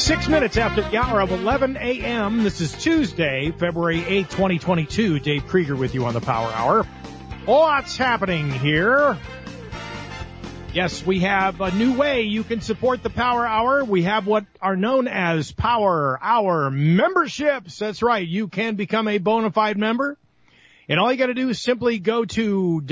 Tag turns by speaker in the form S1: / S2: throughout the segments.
S1: 6 minutes after the hour of 11 a.m. This is Tuesday, February 8th, 2022. Dave Krieger with you on the Power Hour. Lots happening here. Yes, we have a new way you can support the Power Hour. We have what are known as Power Hour memberships. That's right. You can become a bona fide member. And all you got to do is simply go to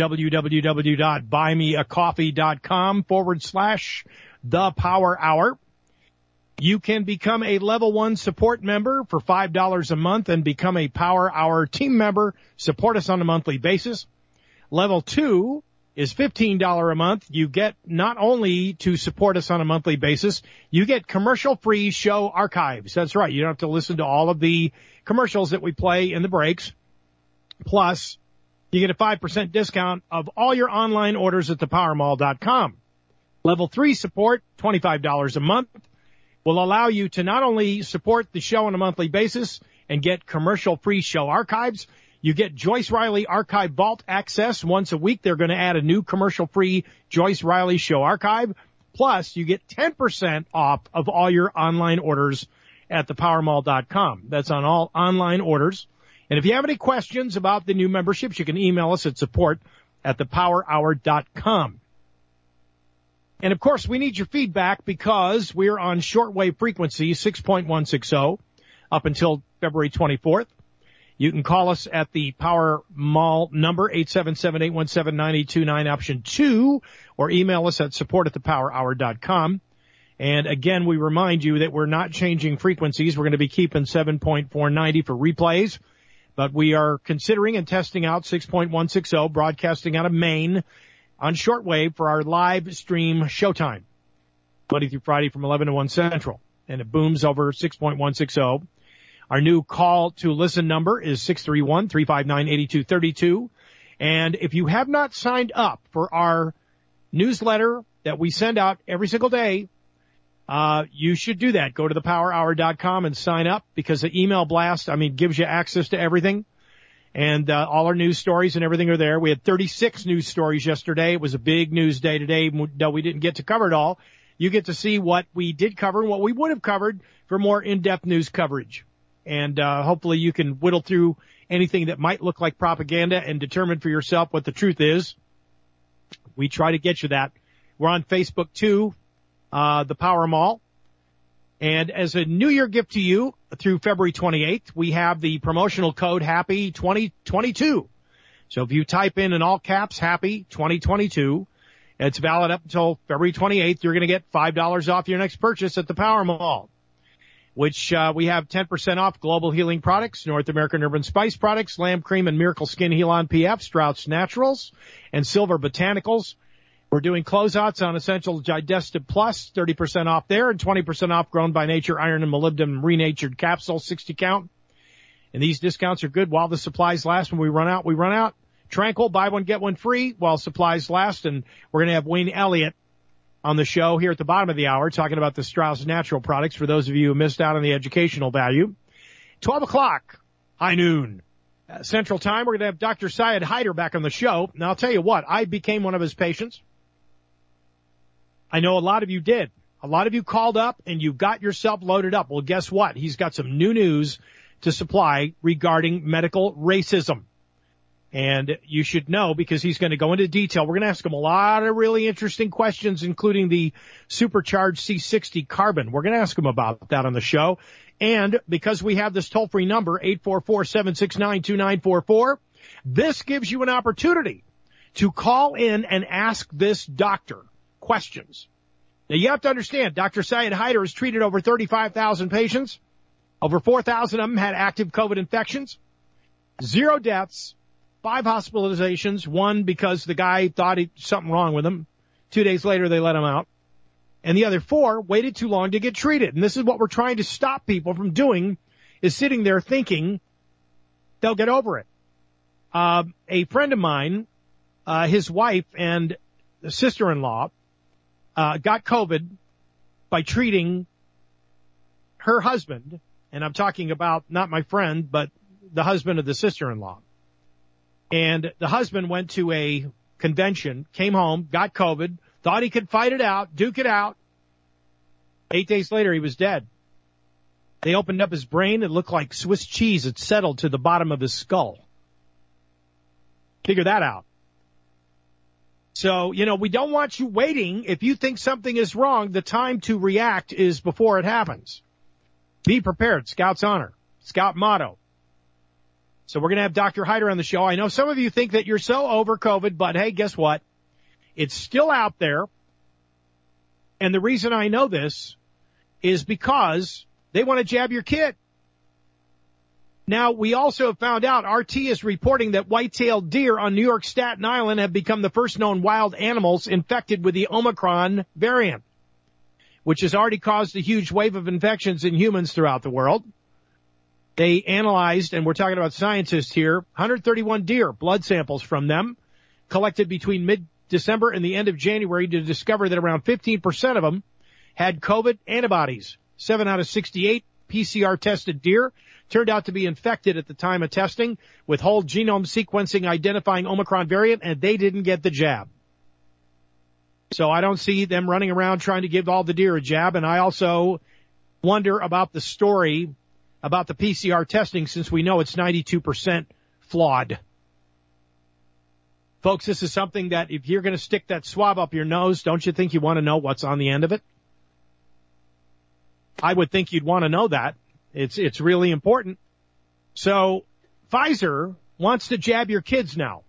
S1: www.buymeacoffee.com/the Power Hour. You can become a level 1 support member for $5 a month and become a Power Hour team member. Support us on a monthly basis. Level 2 is $15 a month. You get not only to support us on a monthly basis, you get commercial-free show archives. That's right. You don't have to listen to all of the commercials that we play in the breaks. Plus, you get a 5% discount of all your online orders at thepowermall.com. Level 3 support, $25 a month, will allow you to not only support the show on a monthly basis and get commercial-free show archives, you get Joyce Riley Archive Vault access. Once a week, they're going to add a new commercial-free Joyce Riley show archive. Plus, you get 10% off of all your online orders at thepowermall.com. That's on all online orders. And if you have any questions about the new memberships, you can email us at support@thepowerhour.com. And, of course, we need your feedback because we're on shortwave frequency 6.160 up until February 24th. You can call us at the Power Mall number, 877-817-9829, option 2, or email us at support@thepowerhour.com. And, again, we remind you that we're not changing frequencies. We're going to be keeping 7.490 for replays, but we are considering and testing out 6.160, broadcasting out of Maine, on shortwave for our live stream showtime, Monday through Friday from 11 to 1 Central. And it booms over 6.160. Our new call to listen number is 631-359-8232. And if you have not signed up for our newsletter that we send out every single day, you should do that. Go to thepowerhour.com and sign up because the email blast, gives you access to everything. And all our news stories and everything are there. We had 36 news stories yesterday. It was a big news day today, though we didn't get to cover it all. You get to see what we did cover and what we would have covered for more in-depth news coverage. And hopefully you can whittle through anything that might look like propaganda and determine for yourself what the truth is. We try to get you that. We're on Facebook, too, the Power Mall. And as a New Year gift to you through February 28th, we have the promotional code HAPPY 2022. So if you type in all caps HAPPY 2022, it's valid up until February 28th. You're going to get $5 off your next purchase at the Power Mall, which we have 10% off Global Healing Products, North American Urban Spice Products, Lamb Cream and Miracle Skin Heal-On PF, Strauss Naturals, and Silver Botanicals. We're doing closeouts on Essential Digestive Plus, 30% off there, and 20% off Grown by Nature Iron and Molybdenum Renatured Capsule, 60 count. And these discounts are good while the supplies last. When we run out, we run out. Tranquil, buy one, get one free while supplies last. And we're going to have Wayne Elliott on the show here at the bottom of the hour talking about the Strauss Natural products for those of you who missed out on the educational value. 12 o'clock, high noon. Central Time, we're going to have Dr. Syed Haider back on the show. Now, I'll tell you what, I became one of his patients. I know a lot of you did. A lot of you called up and you got yourself loaded up. Well, guess what? He's got some new news to supply regarding medical racism. And you should know because he's going to go into detail. We're going to ask him a lot of really interesting questions, including the supercharged C60 carbon. We're going to ask him about that on the show. And because we have this toll-free number, 844-769-2944, this gives you an opportunity to call in and ask this doctor questions. Now, you have to understand, Dr. Syed Haider has treated over 35,000 patients. Over 4,000 of them had active COVID infections. 0 deaths, 5 hospitalizations, 1 because the guy thought something wrong with him. 2 days later, they let him out. And the other 4 waited too long to get treated. And this is what we're trying to stop people from doing, is sitting there thinking they'll get over it. A friend of mine, his wife and sister-in-law, got COVID by treating her husband, and I'm talking about not my friend, but the husband of the sister-in-law. And the husband went to a convention, came home, got COVID, thought he could fight it out, duke it out. 8 days later, he was dead. They opened up his brain. It looked like Swiss cheese had settled to the bottom of his skull. Figure that out. So, we don't want you waiting. If you think something is wrong, the time to react is before it happens. Be prepared. Scout's honor. Scout motto. So we're going to have Dr. Hyder on the show. I know some of you think that you're so over COVID, but hey, guess what? It's still out there. And the reason I know this is because they want to jab your kid. Now, we also have found out, RT is reporting that white-tailed deer on New York Staten Island have become the first known wild animals infected with the Omicron variant, which has already caused a huge wave of infections in humans throughout the world. They analyzed, and we're talking about scientists here, 131 deer, blood samples from them, collected between mid-December and the end of January to discover that around 15% of them had COVID antibodies. 7 out of 68 PCR-tested deer turned out to be infected at the time of testing with whole genome sequencing identifying Omicron variant, and they didn't get the jab. So I don't see them running around trying to give all the deer a jab, and I also wonder about the story about the PCR testing since we know it's 92% flawed. Folks, this is something that if you're going to stick that swab up your nose, don't you think you want to know what's on the end of it? I would think you'd want to know that. It's really important. So Pfizer wants to jab your kids now.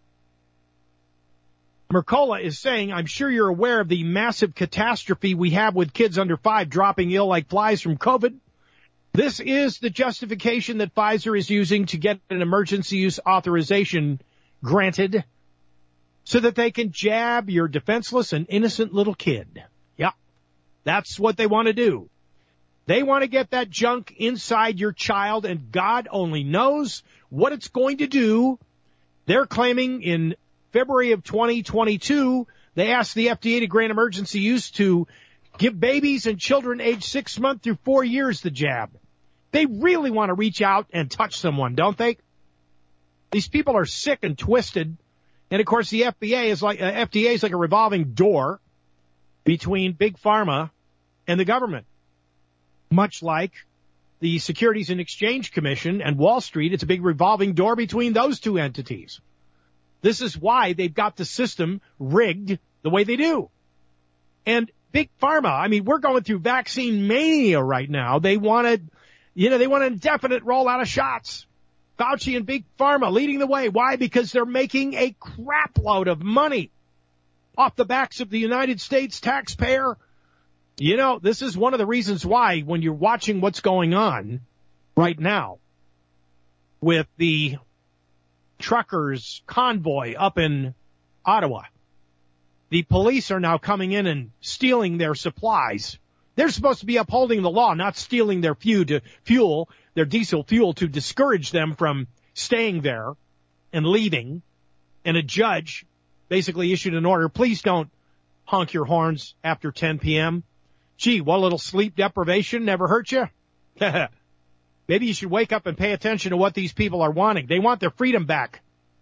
S1: Mercola is saying, I'm sure you're aware of the massive catastrophe we have with kids under 5 dropping ill like flies from COVID. This is the justification that Pfizer is using to get an emergency use authorization granted so that they can jab your defenseless and innocent little kid. Yeah, that's what they want to do. They want to get that junk inside your child, and God only knows what it's going to do. They're claiming in February of 2022, they asked the FDA to grant emergency use to give babies and children aged 6 months through 4 years the jab. They really want to reach out and touch someone, don't they? These people are sick and twisted. And, of course, the FDA is like a revolving door between Big Pharma and the government. Much like the Securities and Exchange Commission and Wall Street, it's a big revolving door between those two entities. This is why they've got the system rigged the way they do. And Big Pharma, I mean, we're going through vaccine mania right now. They want an indefinite rollout of shots. Fauci and Big Pharma leading the way. Why? Because they're making a crap load of money off the backs of the United States taxpayer. This is one of the reasons why when you're watching what's going on right now with the truckers convoy up in Ottawa, the police are now coming in and stealing their supplies. They're supposed to be upholding the law, not stealing their their diesel fuel to discourage them from staying there and leaving. And a judge basically issued an order, please don't honk your horns after 10 p.m. Gee, what, a little sleep deprivation never hurt you? Maybe you should wake up and pay attention to what these people are wanting. They want their freedom back.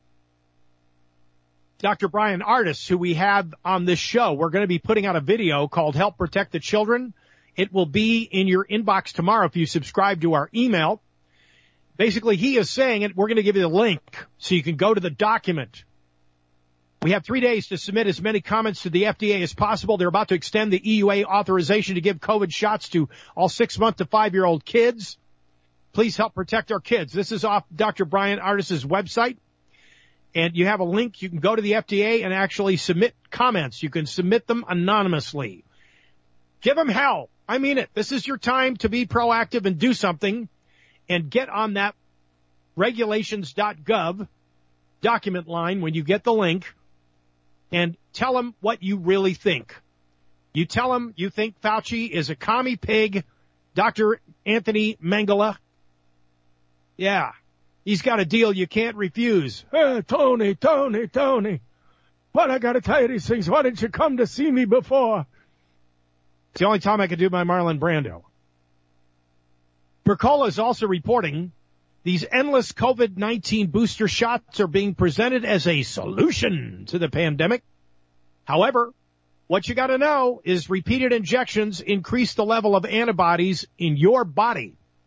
S1: Dr. Brian Ardis, who we have on this show, we're going to be putting out a video called Help Protect the Children. It will be in your inbox tomorrow if you subscribe to our email. Basically, he is saying it. We're going to give you the link so you can go to the document. We have 3 days to submit as many comments to the FDA as possible. They're about to extend the EUA authorization to give COVID shots to all 6 month to 5-year-old kids. Please help protect our kids. This is off Dr. Brian Ardis' website. And you have a link. You can go to the FDA and actually submit comments. You can submit them anonymously. Give them hell. I mean it. This is your time to be proactive and do something and get on that regulations.gov document line when you get the link and tell them what you really think. You tell them you think Fauci is a commie pig, Dr. Anthony Mengele. Yeah, he's got a deal you can't refuse. Hey, Tony. What, I got to tell you these things. Why didn't you come to see me before? It's the only time I could do my Marlon Brando. Mercola is also reporting these endless COVID-19 booster shots are being presented as a solution to the pandemic. However, what you got to know is repeated injections increase the level of antibodies in your body.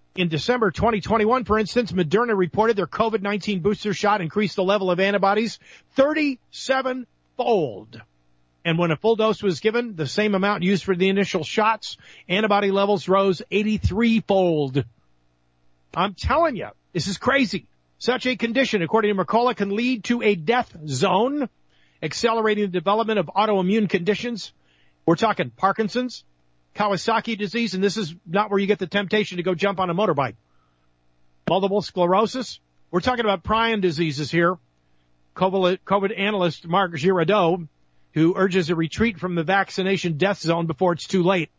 S1: In December 2021, for instance, Moderna reported their COVID-19 booster shot increased the level of antibodies 37-fold. And when a full dose was given, the same amount used for the initial shots, antibody levels rose 83-fold. I'm telling you, this is crazy. Such a condition, according to Mercola, can lead to a death zone, accelerating the development of autoimmune conditions. We're talking Parkinson's, Kawasaki disease, and this is not where you get the temptation to go jump on a motorbike. Multiple sclerosis. We're talking about prion diseases here. COVID analyst Marc Giraudoux, who urges a retreat from the vaccination death zone before it's too late.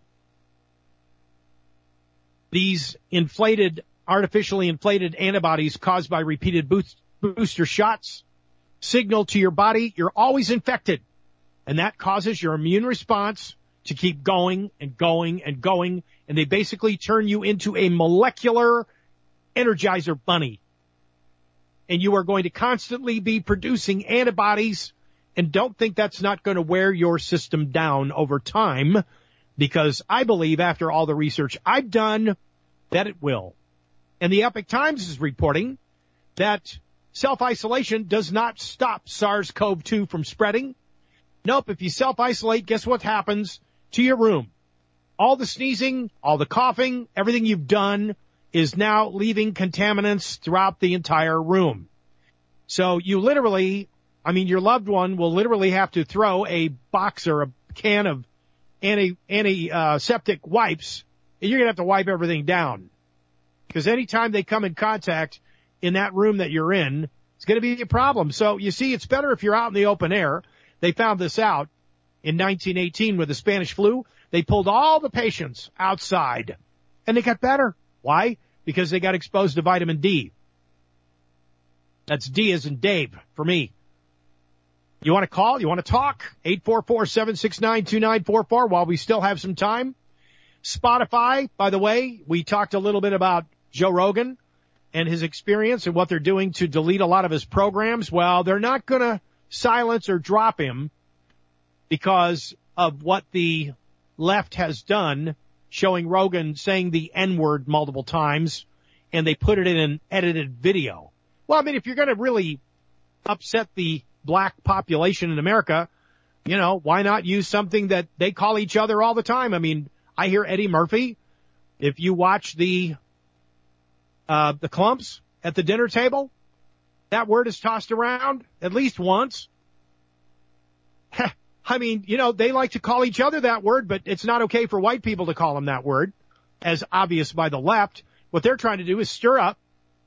S1: These artificially inflated antibodies caused by repeated booster shots signal to your body you're always infected, and that causes your immune response to keep going and going and going, and they basically turn you into a molecular Energizer bunny. And you are going to constantly be producing antibodies, and don't think that's not going to wear your system down over time, because I believe, after all the research I've done, that it will. And the Epoch Times is reporting that self-isolation does not stop SARS-CoV-2 from spreading. Nope, if you self-isolate, guess what happens to your room? All the sneezing, all the coughing, everything you've done is now leaving contaminants throughout the entire room. So you literally, your loved one will literally have to throw a box or a can of antiseptic wipes, and you're going to have to wipe everything down. Because anytime they come in contact in that room that you're in, it's going to be a problem. So you see, it's better if you're out in the open air. They found this out in 1918 with the Spanish flu. They pulled all the patients outside, and they got better. Why? Because they got exposed to vitamin D. That's D as in Dave for me. You want to call? You want to talk? 844-769-2944 while we still have some time. Spotify, by the way, we talked a little bit about Joe Rogan and his experience and what they're doing to delete a lot of his programs. Well, they're not going to silence or drop him because of what the left has done, showing Rogan saying the N-word multiple times, and they put it in an edited video. Well, if you're going to really upset the black population in America, why not use something that they call each other all the time? I hear Eddie Murphy. If you watch the clumps at the dinner table, that word is tossed around at least once. They like to call each other that word, but it's not okay for white people to call them that word, as obvious by the left. What they're trying to do is stir up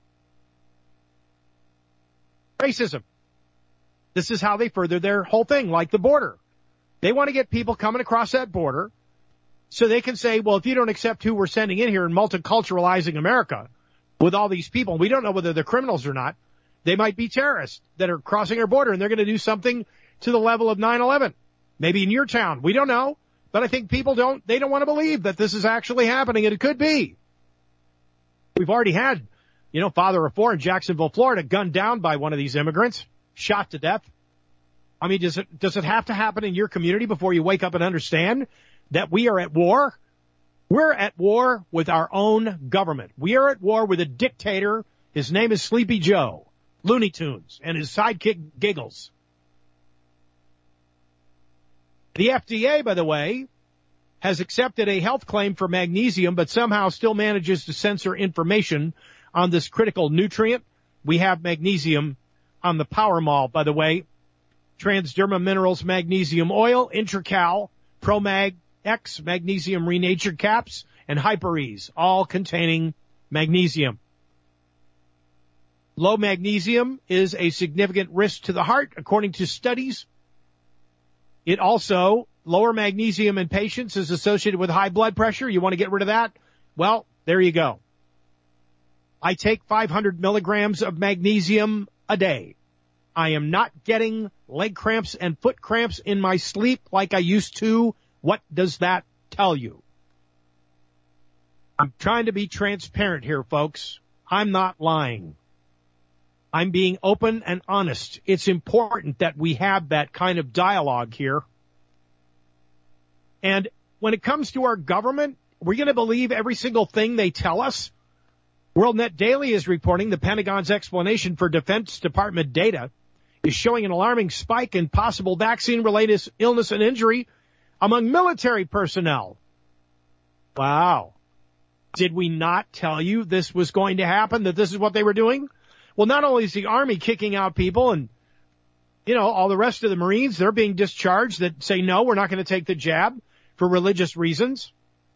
S1: racism. This is how they further their whole thing, like the border. They want to get people coming across that border so they can say, well, if you don't accept who we're sending in here and multiculturalizing America with all these people, we don't know whether they're criminals or not. They might be terrorists that are crossing our border, and they're going to do something to the level of 9/11. Maybe in your town. We don't know. But I think people don't want to believe that this is actually happening, and it could be. We've already had, father of four in Jacksonville, Florida, gunned down by one of these immigrants, shot to death. Does it have to happen in your community before you wake up and understand that we are at war? We're at war with our own government. We are at war with a dictator. His name is Sleepy Joe, Looney Tunes, and his sidekick Giggles. The FDA, by the way, has accepted a health claim for magnesium, but somehow still manages to censor information on this critical nutrient. We have magnesium on the Powermall, by the way. Transderma Minerals Magnesium Oil, Intracal, ProMag X Magnesium Renatured Caps, and Hyperease, all containing magnesium. Low magnesium is a significant risk to the heart, according to studies. It also, lower magnesium in patients is associated with high blood pressure. You want to get rid of that? Well, there you go. I take 500 milligrams of magnesium a day. I am not getting leg cramps and foot cramps in my sleep like I used to. What does that tell you? I'm trying to be transparent here, folks. I'm not lying. I'm being open and honest. It's important that we have that kind of dialogue here. And when it comes to our government, we're going to believe every single thing they tell us. WorldNet Daily is reporting the Pentagon's explanation for Defense Department data is showing an alarming spike in possible vaccine-related illness and injury among military personnel. Wow. Did we not tell you this was going to happen, that this is what they were doing? Well, not only is the Army kicking out people and, all the rest of the Marines, they're being discharged that say, no, we're not going to take the jab for religious reasons.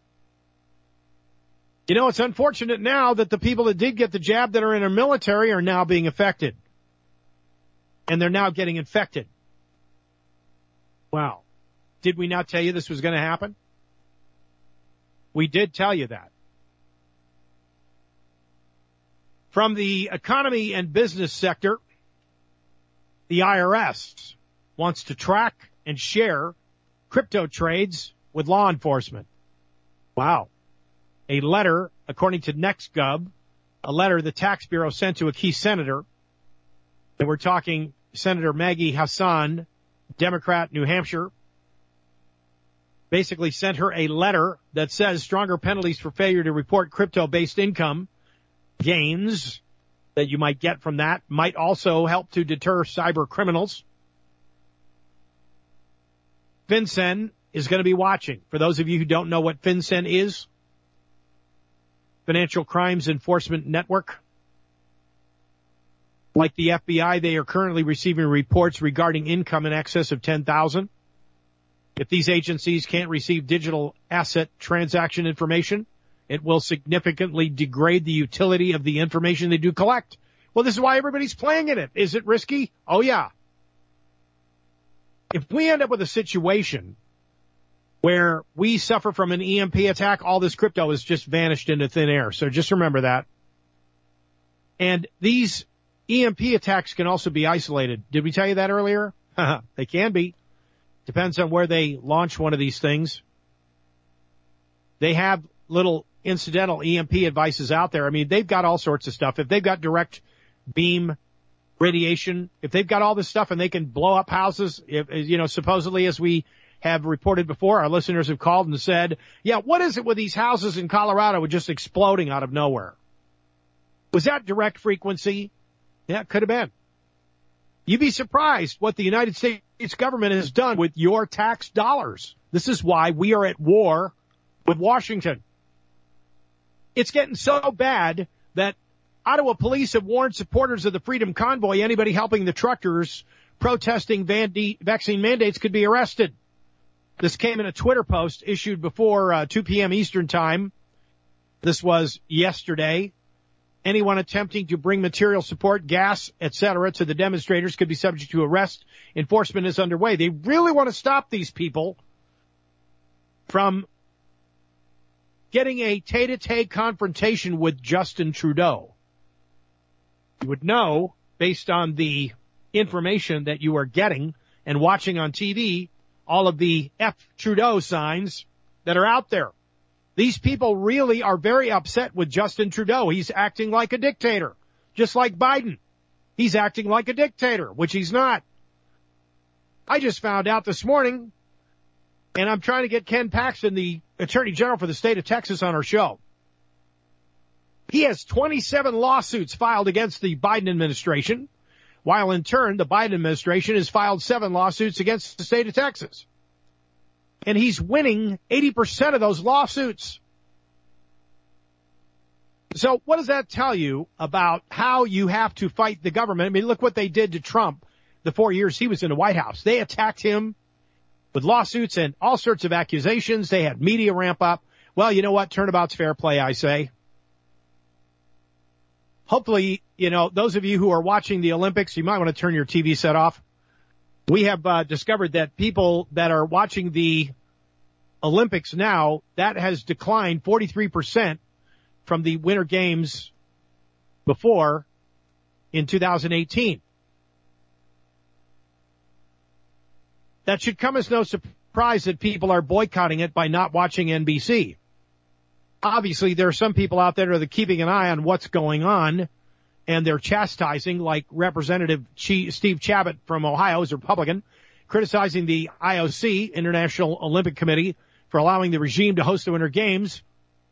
S1: It's unfortunate now that the people that did get the jab that are in our military are now being affected. And they're now getting infected. Wow. Did we not tell you this was going to happen? We did tell you that. From the economy and business sector, the IRS wants to track and share crypto trades with law enforcement. Wow. A letter, according to NextGov, a letter the tax bureau sent to a key senator, and we're talking Senator Maggie Hassan, Democrat, New Hampshire, basically sent her a letter that says stronger penalties for failure to report crypto-based income gains that you might get from that might also help to deter cyber criminals. FinCEN is going to be watching. For those of you who don't know what FinCEN is, Financial Crimes Enforcement Network. Like the FBI, they are currently receiving reports regarding income in excess of $10,000. If these agencies can't receive digital asset transaction information, it will significantly degrade the utility of the information they do collect. Well, this is why everybody's playing in it. Is it risky? Oh, yeah. If we end up with a situation where we suffer from an EMP attack, all this crypto has just vanished into thin air. So just remember that. And these EMP attacks can also be isolated. Did we tell you that earlier? They can be. Depends on where they launch one of these things. They have little incidental EMP devices out there. I mean, they've got all sorts of stuff. If they've got direct beam radiation, if they've got all this stuff and they can blow up houses, supposedly, as we have reported before, our listeners have called and said, yeah, what is it with these houses in Colorado just exploding out of nowhere? Was that direct frequency? Yeah, it could have been. You'd be surprised what the United States government has done with your tax dollars. This is why we are at war with Washington. It's getting so bad that Ottawa police have warned supporters of the Freedom Convoy, anybody helping the truckers protesting vaccine mandates could be arrested. This came in a Twitter post issued before 2 p.m. Eastern Time. This was yesterday. Anyone attempting to bring material support, gas, etc., to the demonstrators could be subject to arrest. Enforcement is underway. They really want to stop these people from getting a tete-a-tete confrontation with Justin Trudeau. You would know, based on the information that you are getting and watching on TV, all of the F Trudeau signs that are out there. These people really are very upset with Justin Trudeau. He's acting like a dictator, just like Biden. He's acting like a dictator, which he's not. I just found out this morning, and I'm trying to get Ken Paxton, the Attorney General for the state of Texas, on our show. He has 27 lawsuits filed against the Biden administration, while in turn, the Biden administration has filed 7 lawsuits against the state of Texas. And he's winning 80% of those lawsuits. So what does that tell you about how you have to fight the government? I mean, look what they did to Trump the 4 years he was in the White House. They attacked him with lawsuits and all sorts of accusations. They had media ramp up. Well, you know what? Turnabout's fair play, I say. Hopefully, those of you who are watching the Olympics, you might want to turn your TV set off. We have discovered that people that are watching the Olympics now, that has declined 43% from the Winter Games before in 2018. That should come as no surprise that people are boycotting it by not watching NBC. Obviously, there are some people out there that are keeping an eye on what's going on, and they're chastising, like Representative Steve Chabot from Ohio, is a Republican, criticizing the IOC, International Olympic Committee, for allowing the regime to host the Winter Games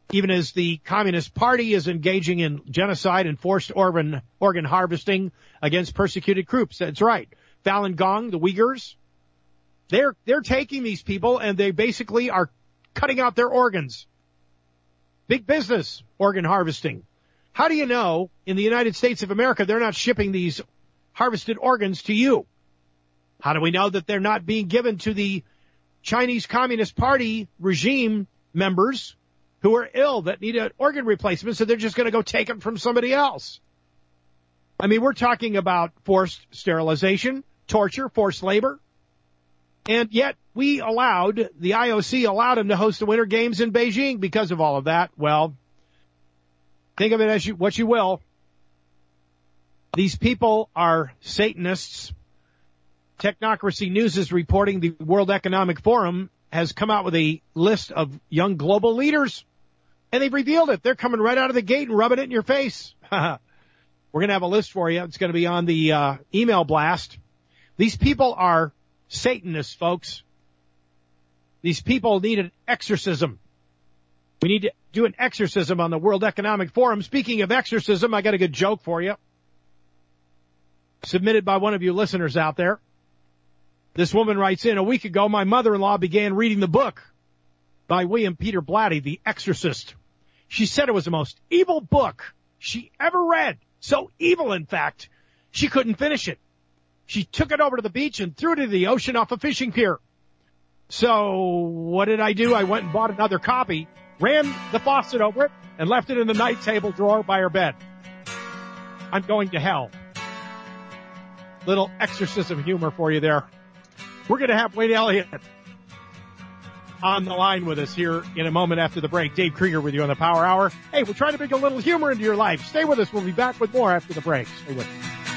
S1: even as the Communist Party is engaging in genocide and forced organ harvesting against persecuted groups. That's right. Falun Gong, the Uyghurs, they're taking these people and they basically are cutting out their organs. Big business, organ harvesting. How do you know in the United States of America they're not shipping these harvested organs to you? How do we know that they're not being given to the Chinese Communist Party regime members who are ill that need an organ replacement, so they're just going to go take them from somebody else? I mean, we're talking about forced sterilization, torture, forced labor, and yet the IOC allowed them to host the Winter Games in Beijing because of all of that. Well, think of it as what you will. These people are Satanists. Technocracy News is reporting the World Economic Forum has come out with a list of young global leaders, and they've revealed it. They're coming right out of the gate and rubbing it in your face. We're going to have a list for you. It's going to be on the email blast. These people are Satanists, folks. These people need an exorcism. We need to do an exorcism on the World Economic Forum. Speaking of exorcism, I got a good joke for you. Submitted by one of you listeners out there. This woman writes in, a week ago, my mother-in-law began reading the book by William Peter Blatty, The Exorcist. She said it was the most evil book she ever read. So evil, in fact, she couldn't finish it. She took it over to the beach and threw it into the ocean off a fishing pier. So what did I do? I went and bought another copy, ran the faucet over it, and left it in the night table drawer by her bed. I'm going to hell. Little exorcism humor for you there. We're going to have Wade Elliott on the line with us here in a moment after the break. Dave Krieger with you on the Power Hour. Hey, we're trying to bring a little humor into your life. Stay with us. We'll be back with more after the break. Stay with us.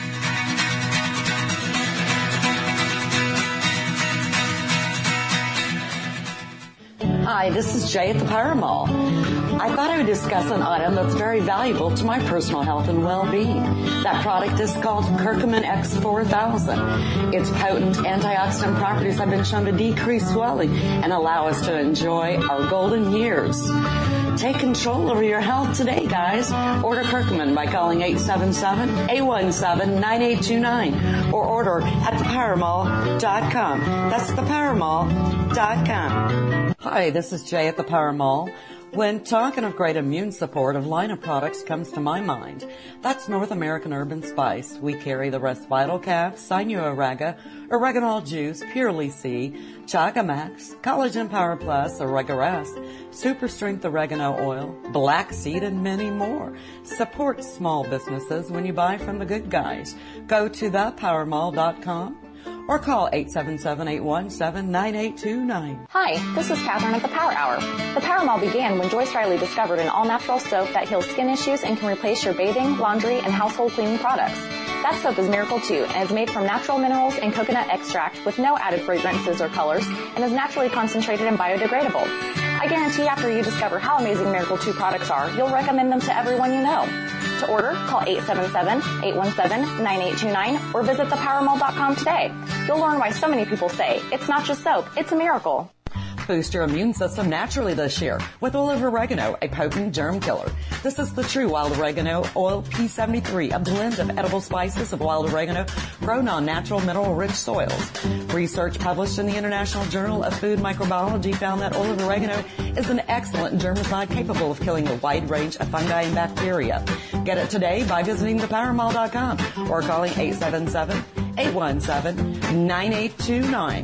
S2: Hi, this is Jay at the Power Mall. I thought I would discuss an item that's very valuable to my personal health and well-being. That product is called Curcumin X4000. Its potent antioxidant properties have been shown to decrease swelling and allow us to enjoy our golden years. Take control over your health today, guys. Order Curcumin by calling 877-817-9829 or order at thepowermall.com. That's thepowermall.com. Hi, this is Jay at the Power Mall. When talking of great immune support, a line of products comes to my mind. That's North American Urban Spice. We carry the Resvital Cap, Sinuoraga, Oreganol Juice, Purely C, Chaga Max, Collagen Power Plus, Oregarest, Super Strength Oregano Oil, Black Seed, and many more. Support small businesses when you buy from the good guys. Go to thepowermall.com. or call 877-817-9829.
S3: Hi, this is Catherine at the Power Hour. The Power Mall began when Joyce Riley discovered an all-natural soap that heals skin issues and can replace your bathing, laundry, and household cleaning products. That soap is Miracle 2 and is made from natural minerals and coconut extract with no added fragrances or colors and is naturally concentrated and biodegradable. I guarantee after you discover how amazing Miracle 2 products are, you'll recommend them to everyone you know. To order, call 877-817-9829 or visit thepowermall.com today. You'll learn why so many people say, it's not just soap, it's a miracle.
S2: Boost your immune system naturally this year with oil of oregano, a potent germ killer. This is the true wild oregano oil P73, a blend of edible spices of wild oregano grown on natural mineral-rich soils. Research published in the International Journal of Food Microbiology found that oil of oregano is an excellent germicide capable of killing a wide range of fungi and bacteria. Get it today by visiting thepowermall.com or calling 877-817-9829.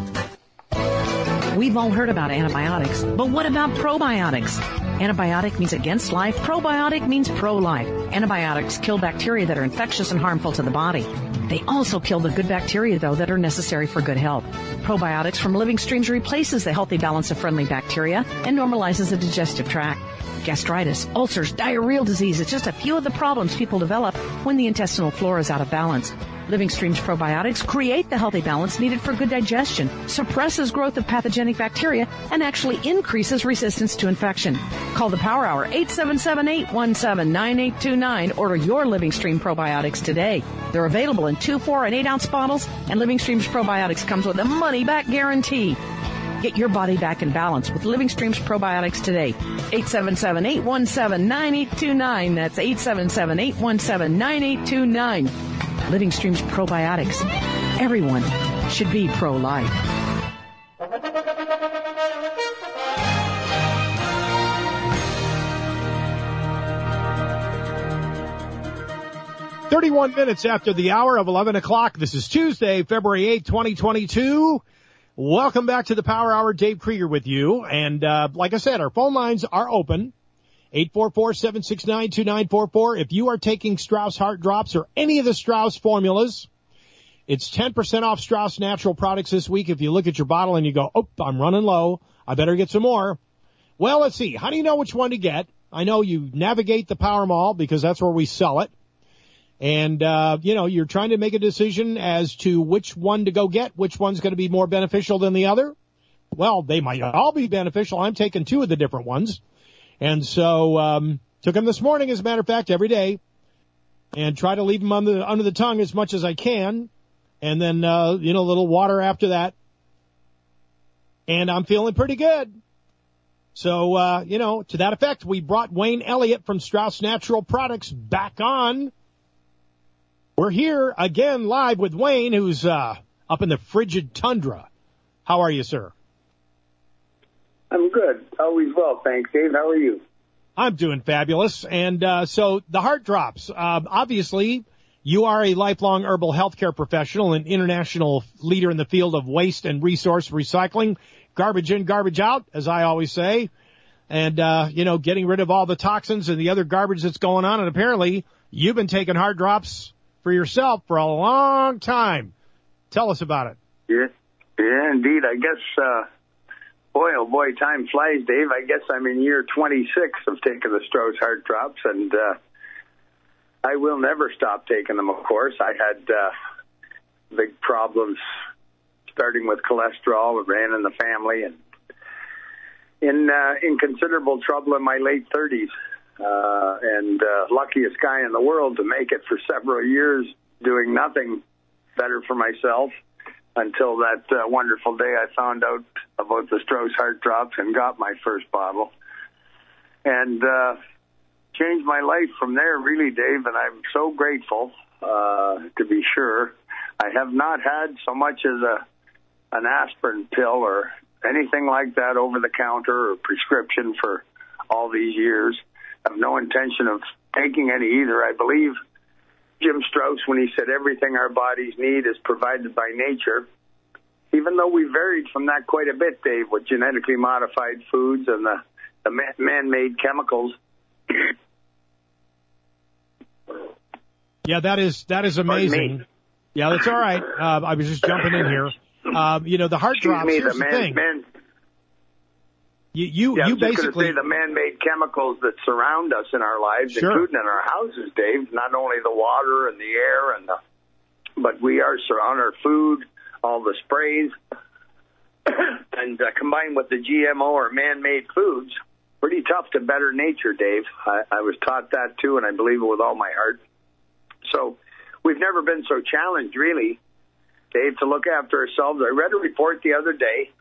S4: We've all heard about antibiotics, but what about probiotics? Antibiotic means against life. Probiotic means pro-life. Antibiotics kill bacteria that are infectious and harmful to the body. They also kill the good bacteria, though, that are necessary for good health. Probiotics from Living Streams replaces the healthy balance of friendly bacteria and normalizes the digestive tract. Gastritis, ulcers, diarrheal disease, it's just a few of the problems people develop when the intestinal flora is out of balance. Living Streams probiotics create the healthy balance needed for good digestion, suppresses growth of pathogenic bacteria, and actually increases resistance to infection. Call the Power Hour, 877-817-9829. Order your Living Stream probiotics today. They're available in 2, 4, and 8-ounce bottles, and Living Streams probiotics comes with a money-back guarantee. Get your body back in balance with Living Streams Probiotics today. 877-817-9829. That's 877-817-9829. Living Streams Probiotics. Everyone should be pro-life.
S1: Minutes after the hour of 11 o'clock. This is Tuesday, February 8th, 2022. Welcome back to the Power Hour. Dave Krieger with you. And like I said, our phone lines are open. 844-769-2944. If you are taking Strauss Heart Drops or any of the Strauss formulas, it's 10% off Strauss Natural products this week. If you look at your bottle and you go, oh, I'm running low, I better get some more. Well, let's see. How do you know which one to get? I know you navigate the Power Mall because that's where we sell it. And, you're trying to make a decision as to which one to go get, which one's going to be more beneficial than the other. Well, they might all be beneficial. I'm taking two of the different ones. And so, took them this morning, as a matter of fact, every day, and try to leave them under the tongue as much as I can. And then, a little water after that. And I'm feeling pretty good. So, to that effect, we brought Wayne Elliott from Strauss Natural Products back on. We're here again live with Wayne, who's up in the frigid tundra. How are you, sir?
S5: I'm good. Always well, thanks, Dave. How are you?
S1: I'm doing fabulous. And so the Heart Drops, obviously, you are a lifelong herbal healthcare professional, an international leader in the field of waste and resource recycling, garbage in, garbage out, as I always say, and, getting rid of all the toxins and the other garbage that's going on. And apparently you've been taking Heart Drops for yourself for a long time. Tell us about it.
S5: Yeah, indeed. I guess, boy, time flies, Dave. I guess I'm in year 26 of taking the Strauss Heart Drops, and I will never stop taking them, of course. I had big problems starting with cholesterol. It ran in the family, and in considerable trouble in my late 30s. Luckiest guy in the world to make it for several years doing nothing better for myself until that wonderful day I found out about the Strauss Heart Drops and got my first bottle. And changed my life from there, really, Dave, and I'm so grateful, to be sure. I have not had so much as an aspirin pill or anything like that over the counter or prescription for all these years. I have no intention of taking any either. I believe Jim Strauss when he said everything our bodies need is provided by nature, even though we varied from that quite a bit, Dave, with genetically modified foods and the man-made chemicals.
S1: Yeah, that is amazing. Yeah, that's all right. I was just jumping in here. The Heart Drops, here's the thing. You basically
S5: say the man-made chemicals that surround us in our lives,
S1: sure,
S5: including in our houses, Dave. Not only the water and the air but we are surrounded our food, all the sprays, and combined with the GMO or man-made foods, pretty tough to better nature, Dave. I was taught that too, and I believe it with all my heart. So we've never been so challenged, really, Dave, to look after ourselves. I read a report the other day.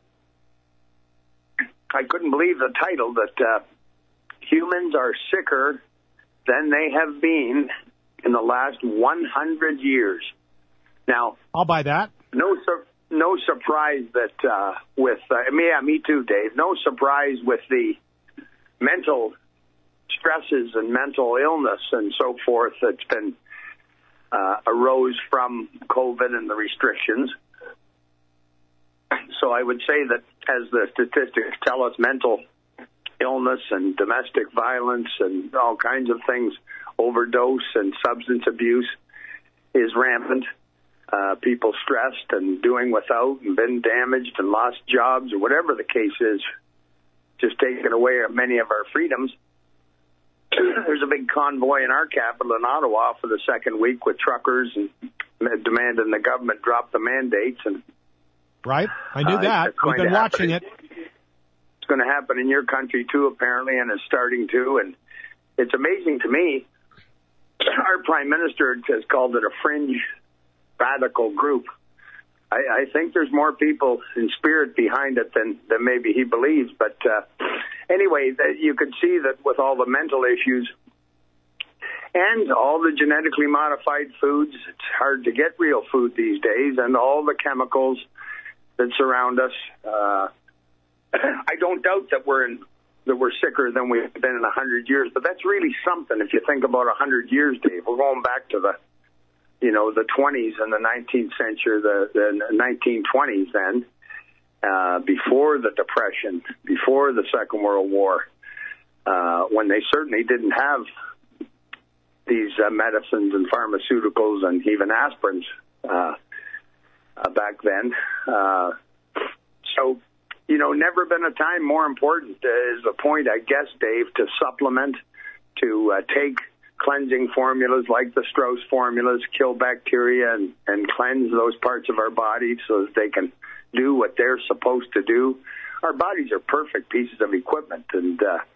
S5: I couldn't believe the title that humans are sicker than they have been in the last 100 years. Now,
S1: I'll buy that.
S5: No surprise that me too, Dave. No surprise with the mental stresses and mental illness and so forth that's been arose from COVID and the restrictions. So I would say that, as the statistics tell us, mental illness and domestic violence and all kinds of things, overdose and substance abuse is rampant. People stressed and doing without and been damaged and lost jobs or whatever the case is, just taking away many of our freedoms. There's a big convoy in our capital in Ottawa for the second week with truckers and demanding the government drop the mandates. And
S1: right, I knew that. We've been watching it.
S5: It's going to happen in your country too, apparently, and it's starting to. And it's amazing to me. Our prime minister has called it a fringe radical group. I think there's more people in spirit behind it than maybe he believes. But anyway, you could see that with all the mental issues and all the genetically modified foods, it's hard to get real food these days, and all the chemicals that surround us. I don't doubt that we're sicker than we've been in 100 years, but that's really something. If you think about 100 years, Dave, we're going back to the 20s and the 19th century, the 1920s then, before the Depression, before the Second World War, when they certainly didn't have these medicines and pharmaceuticals and even aspirins back then. So, never been a time more important is the point, I guess, Dave, to supplement, to take cleansing formulas like the Strauss formulas, kill bacteria and cleanse those parts of our bodies so that they can do what they're supposed to do. Our bodies are perfect pieces of equipment, and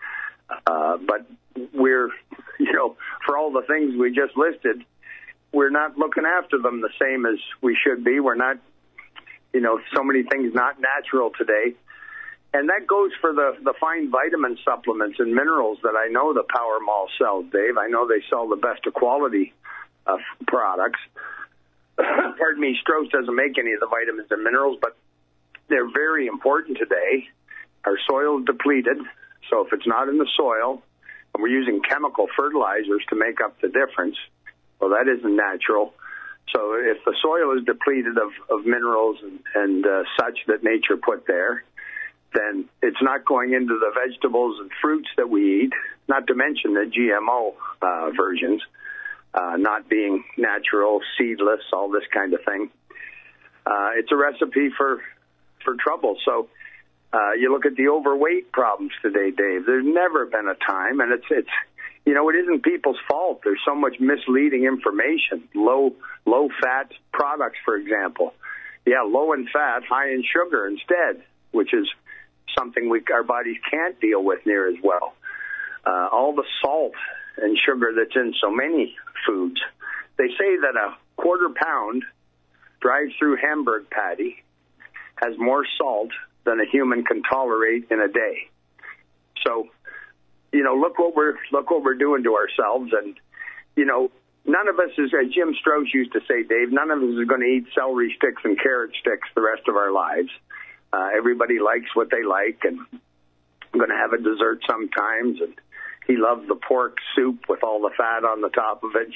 S5: but we're, for all the things we just listed, we're not looking after them the same as we should be. We're not, so many things not natural today. And that goes for the fine vitamin supplements and minerals that I know the Power Mall sells, Dave. I know they sell the best of quality products. Pardon me, Strauss doesn't make any of the vitamins and minerals, but they're very important today. Our soil is depleted, so if it's not in the soil, and we're using chemical fertilizers to make up the difference, well, that isn't natural. So if the soil is depleted of minerals and such that nature put there, then it's not going into the vegetables and fruits that we eat, not to mention the GMO versions, not being natural, seedless, all this kind of thing. It's a recipe for trouble. So you look at the overweight problems today, Dave. There's never been a time, and it's it isn't people's fault. There's so much misleading information. Low fat products, for example. Yeah, low in fat, high in sugar instead, which is something our bodies can't deal with near as well. All the salt and sugar that's in so many foods. They say that a quarter-pound drive-through Hamburg patty has more salt than a human can tolerate in a day. So, look what we're doing to ourselves, and none of us is, as Jim Strauss used to say, Dave, none of us is going to eat celery sticks and carrot sticks the rest of our lives. Everybody likes what they like, and I'm going to have a dessert sometimes, and he loves the pork soup with all the fat on the top of it,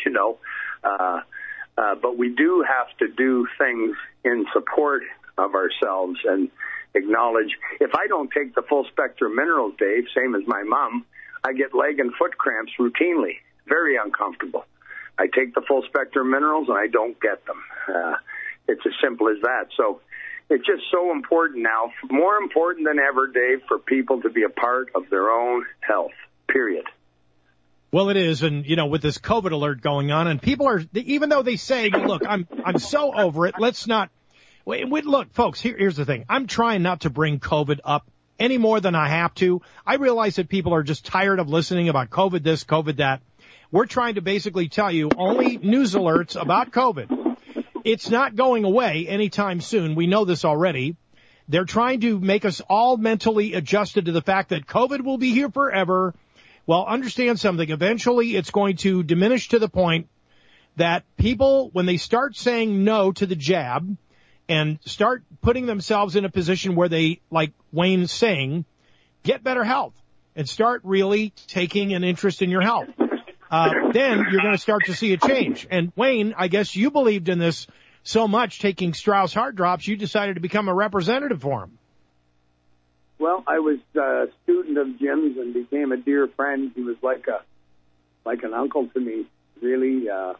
S5: but we do have to do things in support of ourselves and acknowledge. If I don't take the full spectrum minerals, Dave, same as my mom, I get leg and foot cramps routinely, very uncomfortable. I take the full spectrum minerals and I don't get them. It's as simple as that. So it's just so important now, more important than ever, Dave, for people to be a part of their own health, period.
S1: Well, it is, and, with this COVID alert going on, and people are, even though they say, look, I'm so over it, let's not, look, folks, here's the thing. I'm trying not to bring COVID up any more than I have to. I realize that people are just tired of listening about COVID this, COVID that. We're trying to basically tell you only news alerts about COVID. It's not going away anytime soon. We know this already. They're trying to make us all mentally adjusted to the fact that COVID will be here forever. Well, understand something. Eventually, it's going to diminish to the point that people, when they start saying no to the jab and start putting themselves in a position where they, like Wayne's saying, get better health and start really taking an interest in your health, then you're going to start to see a change. And Wayne, I guess you believed in this so much, taking Strauss Heart Drops, you decided to become a representative for him.
S5: Well, I was a student of Jim's and became a dear friend. He was like an uncle to me, really a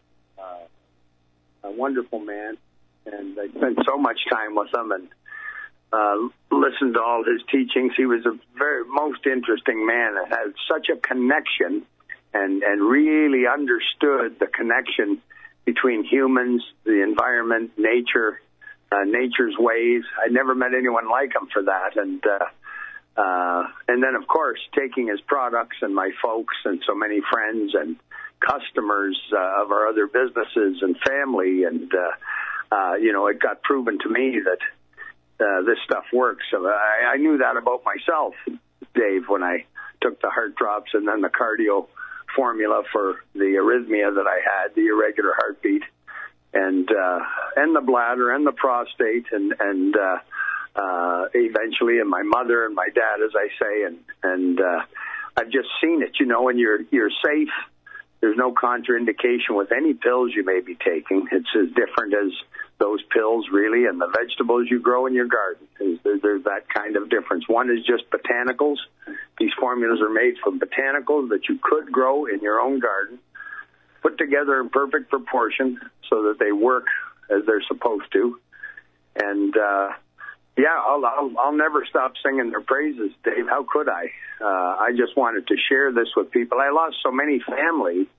S5: wonderful man. And I spent so much time with him and listened to all his teachings. He was a most interesting man and had such a connection and really understood the connection between humans, the environment, nature, nature's ways. I never met anyone like him for that. And then, of course, taking his products and my folks and so many friends and customers of our other businesses and family and it got proven to me that this stuff works. So I knew that about myself, Dave, when I took the heart drops and then the cardio formula for the arrhythmia that I had, the irregular heartbeat, and the bladder and the prostate, and eventually, and my mother and my dad, as I say, and I've just seen it. When you're safe, there's no contraindication with any pills you may be taking. It's as different as those pills, really, and the vegetables you grow in your garden. There's that kind of difference. One is just botanicals. These formulas are made from botanicals that you could grow in your own garden, put together in perfect proportion so that they work as they're supposed to. And, I'll never stop singing their praises, Dave. How could I? I just wanted to share this with people. I lost so many family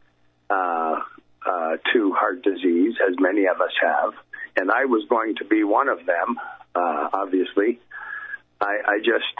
S5: to heart disease, as many of us have, and I was going to be one of them, obviously. I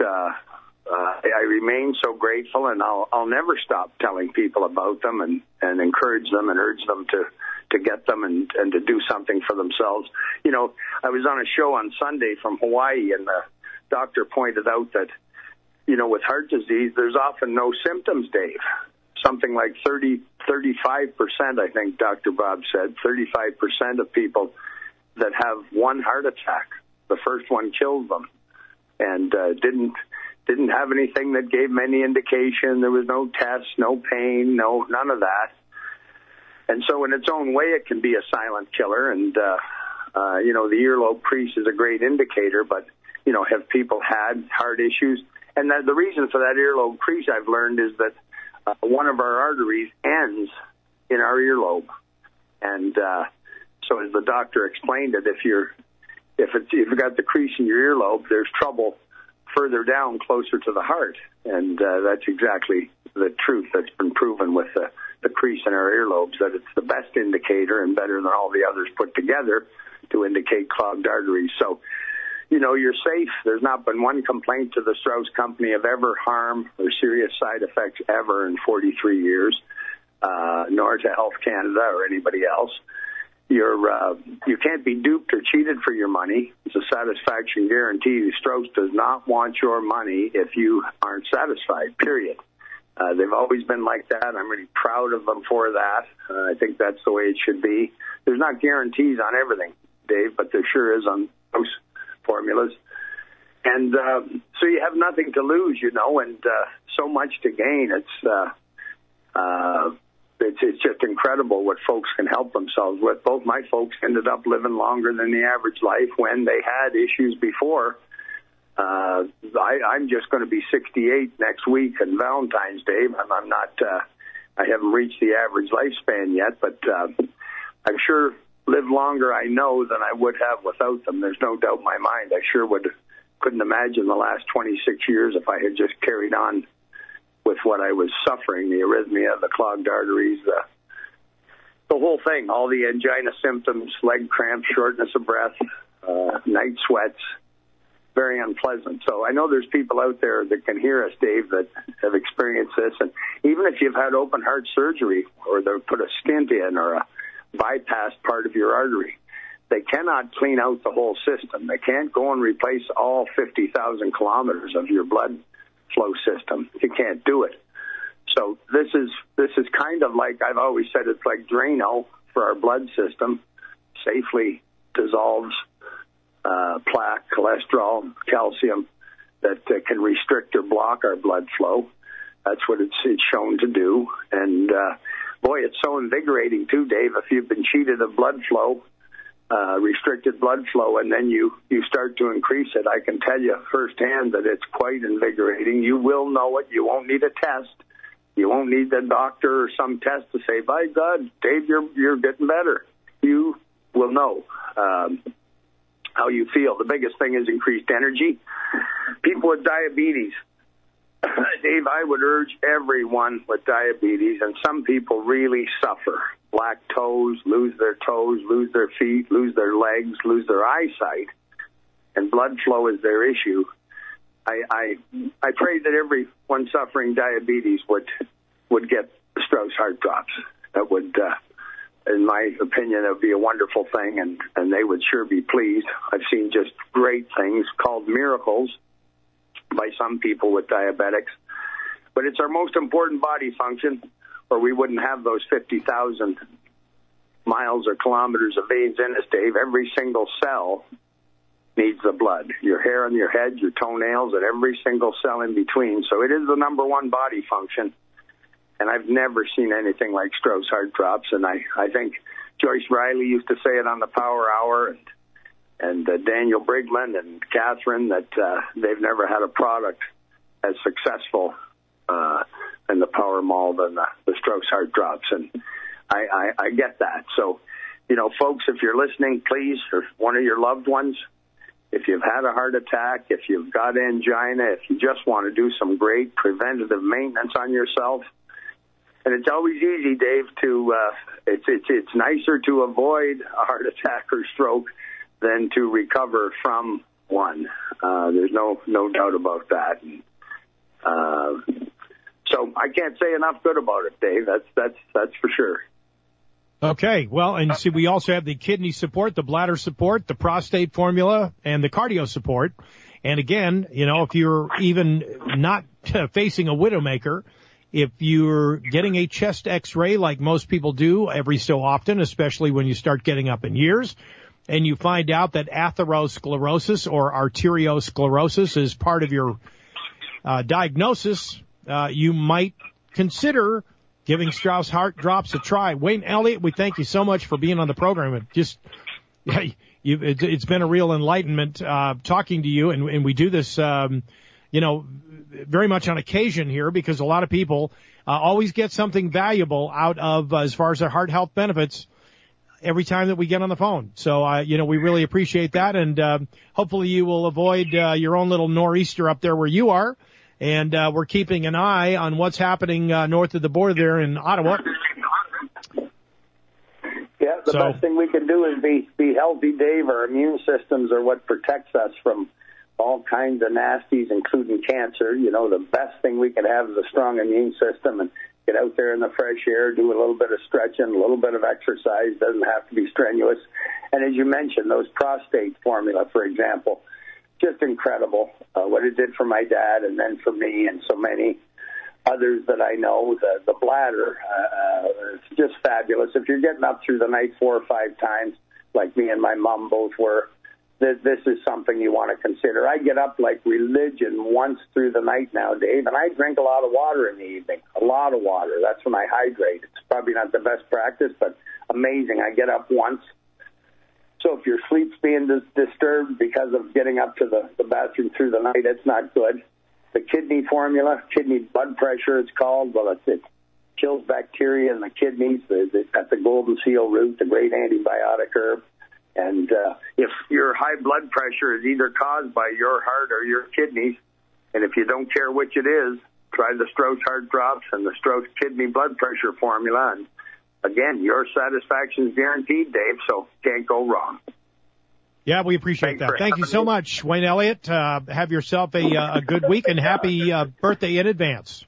S5: remain so grateful, and I'll never stop telling people about them and encourage them and urge them to get them and to do something for themselves. I was on a show on Sunday from Hawaii, and the doctor pointed out that, with heart disease, there's often no symptoms, Dave. Something like 35%, I think Dr. Bob said, 35% of people that have one heart attack, the first one kills them, and didn't have anything that gave them any indication. There was no tests, no pain, none of that. And so in its own way, it can be a silent killer. And, the earlobe crease is a great indicator, but, have people had heart issues? And the reason for that earlobe crease, I've learned, is that one of our arteries ends in our earlobe. And so as the doctor explained it, if you've got the crease in your earlobe, there's trouble further down, closer to the heart. And that's exactly the truth that's been proven with the crease in our earlobes, that it's the best indicator and better than all the others put together to indicate clogged arteries. So, you're safe. There's not been one complaint to the Strauss Company of ever harm or serious side effects ever in 43 years, nor to Health Canada or anybody else. You can't be duped or cheated for your money. It's a satisfaction guarantee. Strauss does not want your money if you aren't satisfied, period. They've always been like that. I'm really proud of them for that. I think that's the way it should be. There's not guarantees on everything, Dave, but there sure is on those formulas. And so you have nothing to lose, and so much to gain. It's just incredible what folks can help themselves with. Both my folks ended up living longer than the average life when they had issues before. I'm just going to be 68 next week on Valentine's Day. I'm not. I haven't reached the average lifespan yet, but I'm sure lived longer, I know, than I would have without them. There's no doubt in my mind. I sure couldn't imagine the last 26 years if I had just carried on with what I was suffering, the arrhythmia, the clogged arteries, the whole thing, all the angina symptoms, leg cramps, shortness of breath, night sweats, very unpleasant. So I know there's people out there that can hear us, Dave, that have experienced this. And even if you've had open heart surgery or they'll put a stent in or a bypass part of your artery, they cannot clean out the whole system. They can't go and replace all 50,000 kilometers of your blood flow system. You can't do it. So this is kind of like, I've always said, it's like Drano for our blood system. Safely dissolves plaque, cholesterol, calcium that can restrict or block our blood flow. That's what it's shown to do. And boy, it's so invigorating too, Dave. If you've been cheated of blood flow, restricted blood flow, and then you start to increase it, I can tell you firsthand that it's quite invigorating. You will know it. You won't need a test. You won't need the doctor or some test to say, by God, Dave, you're getting better. You will know how you feel. The biggest thing is increased energy. People with diabetes, Dave, I would urge everyone with diabetes, and some people really suffer. Black toes, lose their feet, lose their legs, lose their eyesight, and blood flow is their issue. I pray that everyone suffering diabetes would get Strauss heart drops. That would in my opinion, it would be a wonderful thing, and they would sure be pleased. I've seen just great things called miracles by some people with diabetics. But it's our most important body function, or we wouldn't have those 50,000 miles or kilometers of veins in us, Dave. Every single cell needs the blood. Your hair on your head, your toenails, and every single cell in between. So it is the number one body function. And I've never seen anything like Strauss Heart Drops. And I think Joyce Riley used to say it on the Power Hour, and Daniel Briglin and Catherine, that they've never had a product as successful in the Power Mall than the Strauss Heart Drops. And I get that. So, folks, if you're listening, please, or one of your loved ones, if you've had a heart attack, if you've got angina, if you just want to do some great preventative maintenance on yourself, and it's always easy, Dave, to it's nicer to avoid a heart attack or stroke than to recover from one. There's no doubt about that. So I can't say enough good about it, Dave. That's for sure.
S1: Okay, well, and see, we also have the kidney support, the bladder support, the prostate formula, and the cardio support. And again, if you're even not facing a widowmaker, if you're getting a chest x-ray like most people do every so often, especially when you start getting up in years, and you find out that atherosclerosis or arteriosclerosis is part of your diagnosis, you might consider giving Strauss Heart Drops a try. Wayne Elliott, we thank you so much for being on the program. It's been a real enlightenment talking to you, and we do this, very much on occasion here, because a lot of people always get something valuable out of, as far as their heart health benefits, every time that we get on the phone. So, we really appreciate that, and hopefully you will avoid your own little nor'easter up there where you are. And we're keeping an eye on what's happening north of the border there in Ottawa.
S5: Yeah, the best thing we can do is be healthy, Dave. Our immune systems are what protects us from all kinds of nasties, including cancer. The best thing we can have is a strong immune system, and get out there in the fresh air, do a little bit of stretching, a little bit of exercise. Doesn't have to be strenuous. And as you mentioned, those prostate formula, for example, just incredible what it did for my dad, and then for me and so many others that I know. The bladder, it's just fabulous. If you're getting up through the night 4 or 5 times, like me and my mom both were, this is something you want to consider. I get up like religion once through the night now, Dave, and I drink a lot of water in the evening, a lot of water. That's when I hydrate. It's probably not the best practice, but amazing. I get up once. So if your sleep's being disturbed because of getting up to the bathroom through the night, it's not good. The kidney formula, kidney blood pressure it's called, well, it kills bacteria in the kidneys. It's got the golden seal root, the great antibiotic herb. And if your high blood pressure is either caused by your heart or your kidneys, and if you don't care which it is, try the Strauss Heart Drops and the Strauss Kidney Blood Pressure Formula, and again, your satisfaction is guaranteed, Dave, so can't go wrong.
S1: Yeah, we appreciate that. Thank you so much, Wayne Elliott. Have yourself a good week, and happy birthday in advance.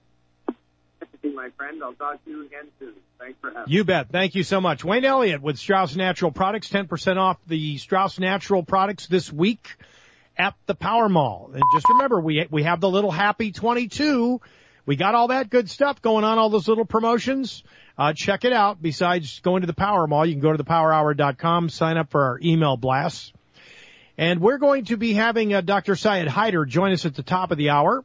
S5: My friend, I'll talk to you again soon. Thanks for having me.
S1: You bet. Thank you so much. Wayne Elliott with Strauss Natural Products, 10% off the Strauss Natural Products this week at the Power Mall. And just remember, we have the little Happy 22. We got all that good stuff going on, all those little promotions. Check it out. Besides going to the Power Mall, you can go to thepowerhour.com, sign up for our email blasts. And we're going to be having Dr. Syed Haider join us at the top of the hour.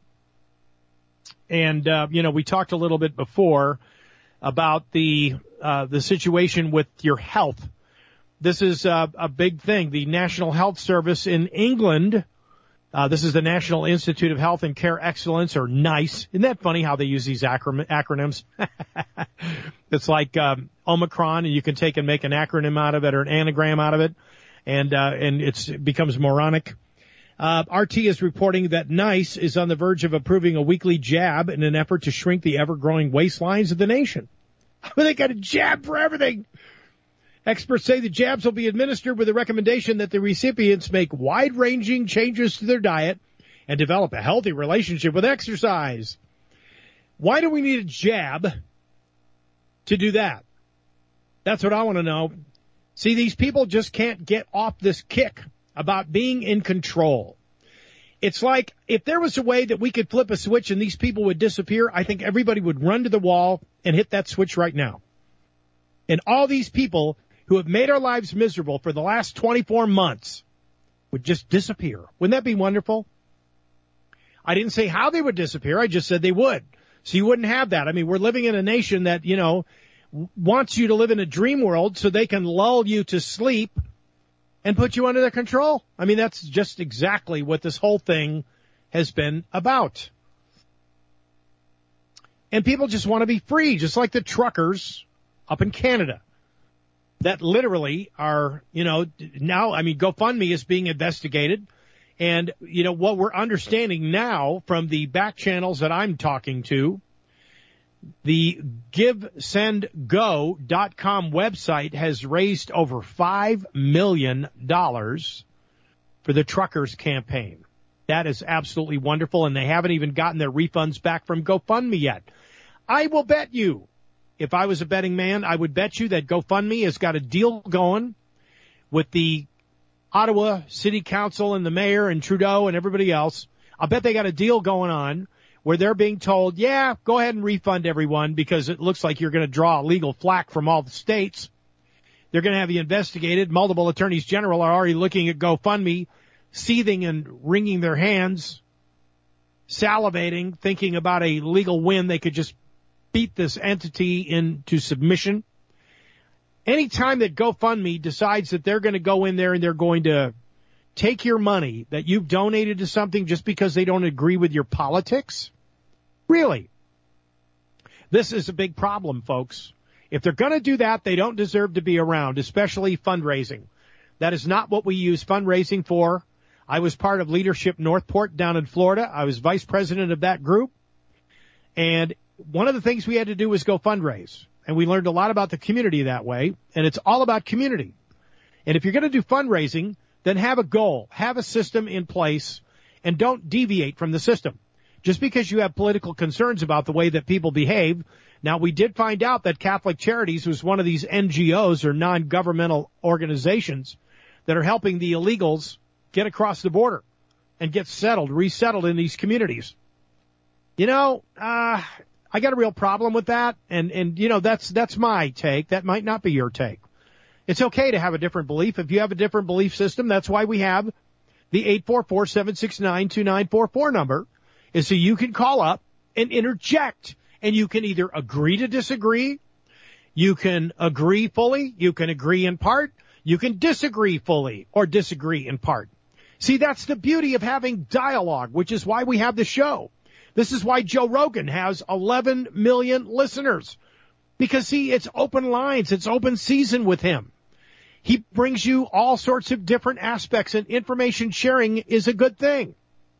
S1: And, we talked a little bit before about the situation with your health. This is a big thing. The National Health Service in England, this is the National Institute of Health and Care Excellence, or NICE. Isn't that funny how they use these acronyms? It's like Omicron, and you can take and make an acronym out of it or an anagram out of it, and it becomes moronic. RT is reporting that NICE is on the verge of approving a weekly jab in an effort to shrink the ever-growing waistlines of the nation. They got a jab for everything. Experts say the jabs will be administered with a recommendation that the recipients make wide-ranging changes to their diet and develop a healthy relationship with exercise. Why do we need a jab to do that? That's what I want to know. See, these people just can't get off this kick about being in control. It's like if there was a way that we could flip a switch and these people would disappear, I think everybody would run to the wall and hit that switch right now. And all these people who have made our lives miserable for the last 24 months would just disappear. Wouldn't that be wonderful? I didn't say how they would disappear. I just said they would. So you wouldn't have that. I mean, we're living in a nation that, you know, wants you to live in a dream world so they can lull you to sleep and put you under their control. I mean, that's just exactly what this whole thing has been about. And people just want to be free, just like the truckers up in Canada that literally are, you know, now, I mean, GoFundMe is being investigated. And, you know, what we're understanding now from the back channels that I'm talking to, the GiveSendGo.com website has raised over $5 million for the truckers campaign. That is absolutely wonderful, and they haven't even gotten their refunds back from GoFundMe yet. I will bet you, if I was a betting man, I would bet you that GoFundMe has got a deal going with the Ottawa City Council and the mayor and Trudeau and everybody else. I'll bet they got a deal going on where they're being told, yeah, go ahead and refund everyone because it looks like you're going to draw legal flack from all the states. They're going to have you investigated. Multiple attorneys general are already looking at GoFundMe, seething and wringing their hands, salivating, thinking about a legal win. They could just beat this entity into submission. Anytime that GoFundMe decides that they're going to go in there and they're going to take your money that you've donated to something just because they don't agree with your politics, really, this is a big problem, folks. If they're going to do that, they don't deserve to be around, especially fundraising. That is not what we use fundraising for. I was part of Leadership Northport down in Florida. I was vice president of that group. And one of the things we had to do was go fundraise. And we learned a lot about the community that way. And it's all about community. And if you're going to do fundraising, then have a goal, have a system in place, and don't deviate from the system. Just because you have political concerns about the way that people behave. Now, we did find out that Catholic Charities was one of these NGOs or non-governmental organizations that are helping the illegals get across the border and get settled, resettled in these communities. You know, I got a real problem with that. And you know, that's my take. That might not be your take. It's okay to have a different belief. If you have a different belief system, that's why we have the 844-769-2944 number, is so you can call up and interject. And you can either agree to disagree, you can agree fully, you can agree in part, you can disagree fully or disagree in part. See, that's the beauty of having dialogue, which is why we have the show. This is why Joe Rogan has 11 million listeners. Because, see, it's open lines. It's open season with him. He brings you all sorts of different aspects, and information sharing is a good thing.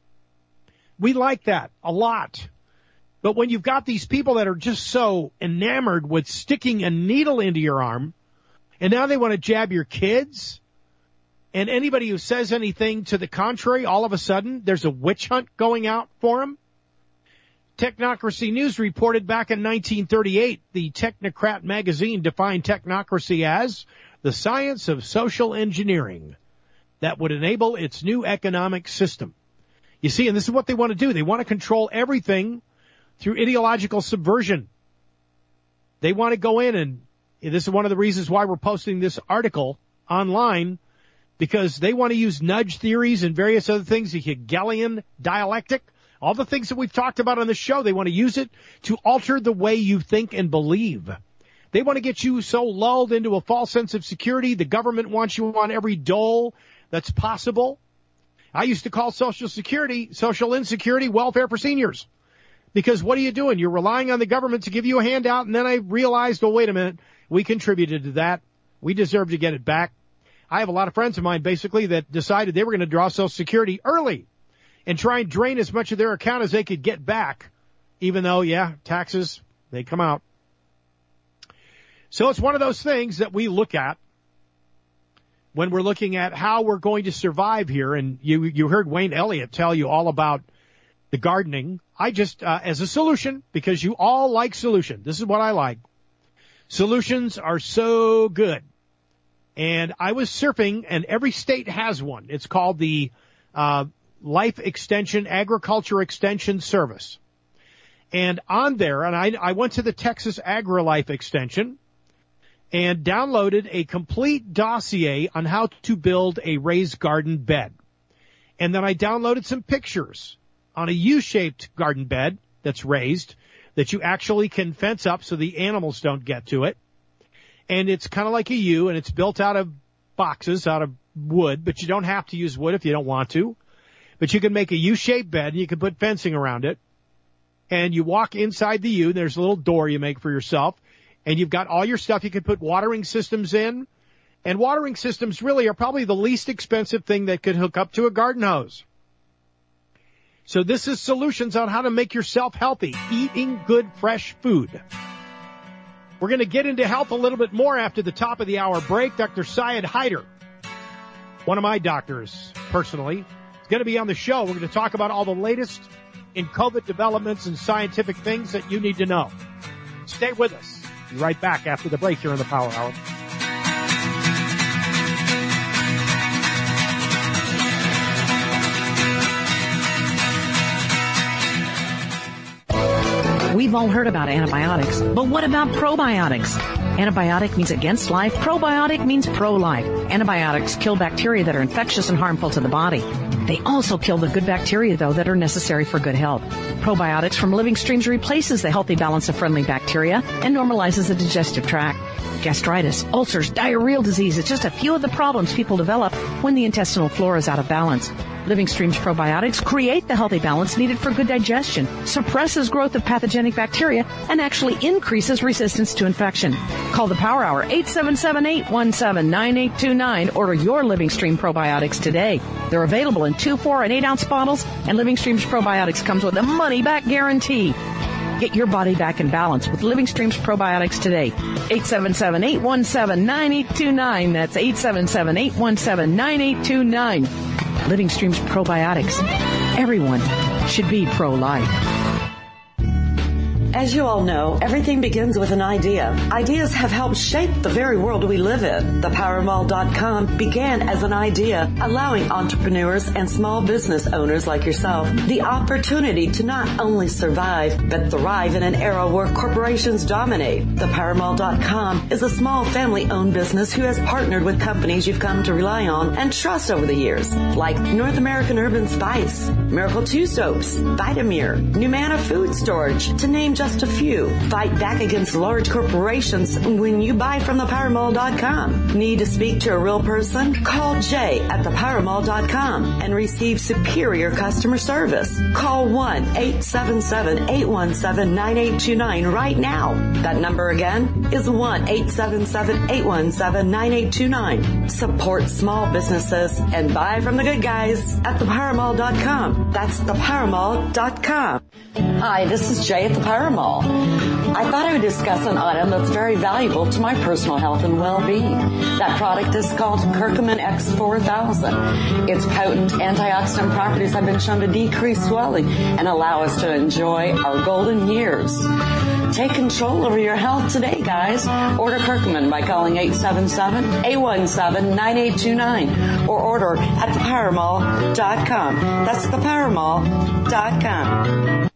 S1: We like that a lot. But when you've got these people that are just so enamored with sticking a needle into your arm, and now they want to jab your kids, and anybody who says anything to the contrary, all of a sudden, there's a witch hunt going out for them. Technocracy News reported back in 1938, the Technocrat magazine defined technocracy as the science of social engineering that would enable its new economic system. You see, and this is what they want to do. They want to control everything through ideological subversion. They want to go in, and this is one of the reasons why we're posting this article online, because they want to use nudge theories and various other things, the Hegelian dialectic, all the things that we've talked about on the show. They want to use it to alter the way you think and believe. They want to get you so lulled into a false sense of security. The government wants you on every dole that's possible. I used to call Social Security, social insecurity, welfare for seniors. Because what are you doing? You're relying on the government to give you a handout, and then I realized, oh, wait a minute, we contributed to that. We deserve to get it back. I have a lot of friends of mine, basically, that decided they were going to draw Social Security early and try and drain as much of their account as they could get back, even though, yeah, taxes, they come out. So it's one of those things that we look at when we're looking at how we're going to survive here. And you heard Wayne Elliott tell you all about the gardening. I just, as a solution, because you all like solution, this is what I like. Solutions are so good. And I was surfing, and every state has one. It's called the Life Extension, Agriculture Extension Service. And on there, and I went to the Texas AgriLife Extension and downloaded a complete dossier on how to build a raised garden bed. And then I downloaded some pictures on a U-shaped garden bed that's raised that you actually can fence up so the animals don't get to it. And it's kind of like a U, and it's built out of boxes, out of wood, but you don't have to use wood if you don't want to. But you can make a U-shaped bed, and you can put fencing around it. And you walk inside the U, there's a little door you make for yourself, and you've got all your stuff. You can put watering systems in, and watering systems really are probably the least expensive thing that could hook up to a garden hose. So this is solutions on how to make yourself healthy, eating good, fresh food. We're going to get into health a little bit more after the top of the hour break. Dr. Syed Haider, one of my doctors personally, is going to be on the show. We're going to talk about all the latest in COVID developments and scientific things that you need to know. Stay with us. Be right back after the break here on the Power Hour.
S4: We've all heard about antibiotics, but what about probiotics? Antibiotic means against life. Probiotic means pro-life. Antibiotics kill bacteria that are infectious and harmful to the body. They also kill the good bacteria, though, that are necessary for good health. Probiotics from Living Streams replaces the healthy balance of friendly bacteria and normalizes the digestive tract. Gastritis, ulcers, diarrheal disease is just a few of the problems people develop when the intestinal flora is out of balance. Living Streams probiotics create the healthy balance needed for good digestion, suppresses growth of pathogenic bacteria, and actually increases resistance to infection. Call the Power Hour, 877-817-9829. Order your Living Stream probiotics today. They're available in 2, 4, and 8-ounce bottles, and Living Streams probiotics comes with a money-back guarantee. Get your body back in balance with Living Streams probiotics today. 877-817-9829. That's 877-817-9829. Living Streams probiotics. Everyone should be pro-life.
S2: As you all know, everything begins with an idea. Ideas have helped shape the very world we live in. ThePowerMall.com began as an idea, allowing entrepreneurs and small business owners like yourself the opportunity to not only survive, but thrive in an era where corporations dominate. ThePowerMall.com is a small family-owned business who has partnered with companies you've come to rely on and trust over the years, like North American Urban Spice, Miracle 2 Soaps, Vitamir, Numana Food Storage, to name just a few. Fight back against large corporations when you buy from ThePowerMall.com. Need to speak to a real person? Call Jay at ThePowerMall.com and receive superior customer service. Call 1-877-817-9829 right now. That number again is 1-877-817-9829. Support small businesses and buy from the good guys at ThePowerMall.com. That's ThePowerMall.com. Hi, this is Jay at the Power Mall. I thought I would discuss an item that's very valuable to my personal health and well-being. That product is called Curcumin X4000. Its potent antioxidant properties have been shown to decrease swelling and allow us to enjoy our golden years. Take control over your health today, guys. Order Curcumin by calling 877-817-9829 or order at thepowermall.com. That's thepowermall.com.